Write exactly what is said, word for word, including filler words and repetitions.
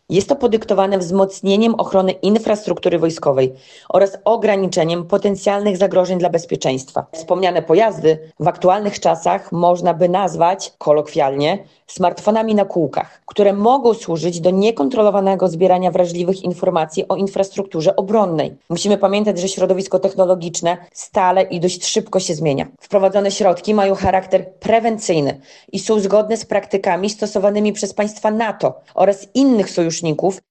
Jest to podyktowane wzmocnieniem ochrony infrastruktury wojskowej oraz ograniczeniem potencjalnych zagrożeń dla bezpieczeństwa. Wspomniane pojazdy w aktualnych czasach można by nazwać kolokwialnie smartfonami na kółkach, które mogą służyć do niekontrolowanego zbierania wrażliwych informacji o infrastrukturze obronnej. Musimy pamiętać, że środowisko technologiczne stale i dość szybko się zmienia. Wprowadzone środki mają charakter prewencyjny i są zgodne z praktykami stosowanymi przez państwa NATO oraz innych sojuszników